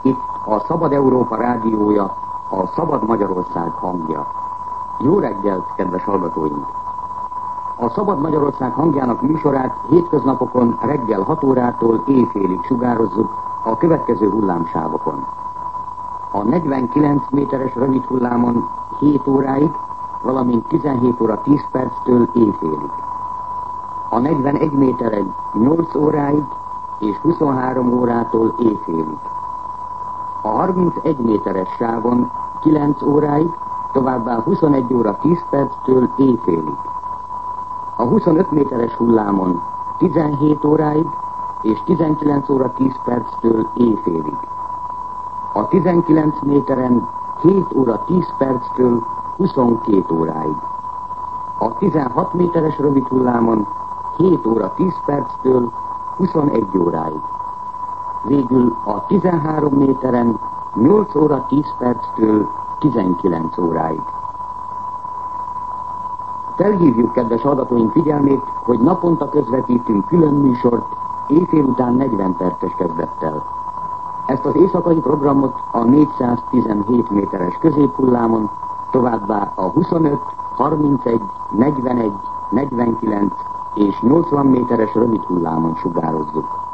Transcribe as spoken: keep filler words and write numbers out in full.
Itt a Szabad Európa rádiója, a Szabad Magyarország hangja. Jó reggelt, kedves hallgatóink! A Szabad Magyarország hangjának műsorát hétköznapokon reggel hat órától éjfélig sugározzuk a következő hullámsávokon. A negyvenkilenc méteres rövid hullámon hét óráig, valamint tizenhét óra tíz perctől éjfélig. A negyvenegy méteren nyolc óráig és huszonhárom órától éjfélig. A harmincegy méteres sávon kilenc óráig, továbbá huszonegy óra tíz perctől éjfélig. A huszonöt méteres hullámon tizenhét óráig és tizenkilenc óra tíz perctől éjfélig. A tizenkilenc méteren hét óra tíz perctől huszonkét óráig. A tizenhat méteres rövid hullámon hét óra tíz perctől huszonegy óráig. Végül a tizenhárom méteren nyolc óra tíz perctől tizenkilenc óráig. Felhívjuk kedves hallgatóink figyelmét, hogy naponta közvetítünk külön műsort éjfél után negyven perces kezdettel. Ezt az éjszakai programot a négyszáztizenhét méteres középhullámon, továbbá a huszonöt, harmincegy, negyvenegy, negyvenkilenc és nyolcvan méteres rövid hullámon sugározzuk.